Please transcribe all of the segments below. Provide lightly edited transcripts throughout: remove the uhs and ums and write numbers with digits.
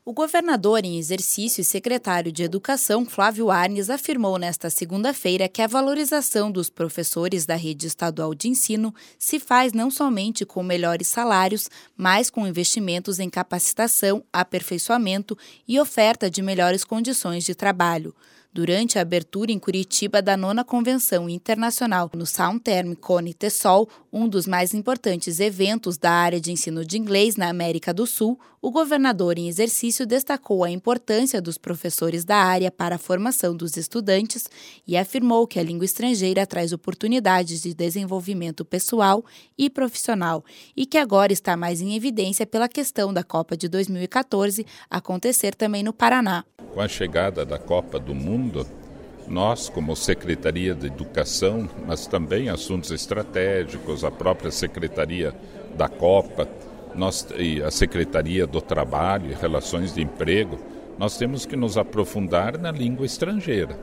O governador em exercício e secretário de Educação, Flávio Arnes, afirmou nesta segunda-feira que a valorização dos professores da rede estadual de ensino se faz não somente com melhores salários, mas com investimentos em capacitação, aperfeiçoamento e oferta de melhores condições de trabalho. Durante a abertura em Curitiba da 9ª Convenção Internacional no Southern Cone TESOL, um dos mais importantes eventos da área de ensino de inglês na América do Sul, o governador em exercício destacou a importância dos professores da área para a formação dos estudantes e afirmou que a língua estrangeira traz oportunidades de desenvolvimento pessoal e profissional e que agora está mais em evidência pela questão da Copa de 2014 acontecer também no Paraná. Com a chegada da Copa do Mundo, nós, como Secretaria de Educação, mas também assuntos estratégicos, a própria Secretaria da Copa, e a Secretaria do Trabalho e Relações de Emprego, nós temos que nos aprofundar na língua estrangeira.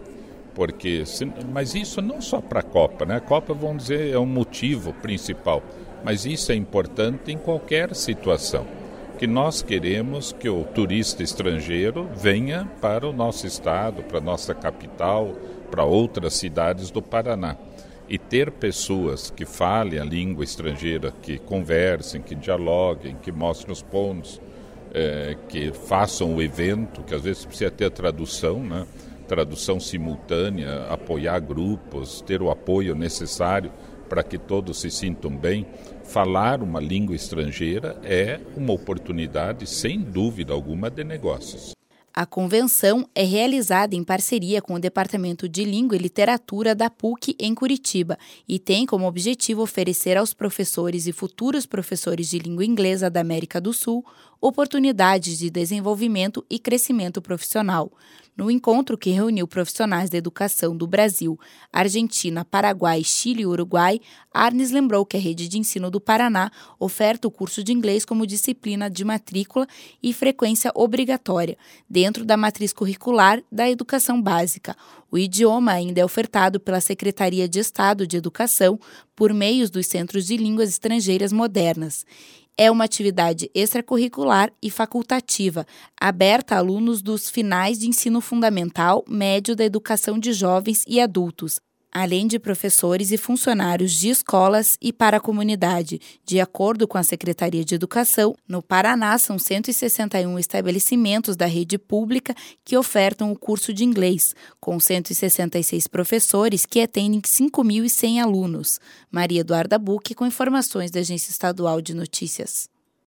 Mas isso não só para a Copa, né? A Copa, vamos dizer, é um motivo principal, mas isso é importante em qualquer situação. Que nós queremos que o turista estrangeiro venha para o nosso estado, para a nossa capital, para outras cidades do Paraná. E ter pessoas que falem a língua estrangeira, que conversem, que dialoguem, que mostrem os pontos, que façam o evento, que às vezes precisa ter tradução, né? Tradução simultânea, apoiar grupos, ter o apoio necessário para que todos se sintam bem. Falar uma língua estrangeira é uma oportunidade, sem dúvida alguma, de negócios. A convenção é realizada em parceria com o Departamento de Língua e Literatura da PUC em Curitiba e tem como objetivo oferecer aos professores e futuros professores de língua inglesa da América do Sul oportunidades de desenvolvimento e crescimento profissional. No encontro que reuniu profissionais da educação do Brasil, Argentina, Paraguai, Chile e Uruguai, Arnes lembrou que a rede de ensino do Paraná oferta o curso de inglês como disciplina de matrícula e frequência obrigatória, dentro da matriz curricular da educação básica. O idioma ainda é ofertado pela Secretaria de Estado de Educação por meio dos Centros de Línguas Estrangeiras Modernas. É uma atividade extracurricular e facultativa, aberta a alunos dos finais de ensino fundamental, médio da educação de jovens e adultos, além de professores e funcionários de escolas e para a comunidade. De acordo com a Secretaria de Educação, no Paraná são 161 estabelecimentos da rede pública que ofertam o curso de inglês, com 166 professores que atendem 5.100 alunos. Maria Eduarda Bucchi com informações da Agência Estadual de Notícias.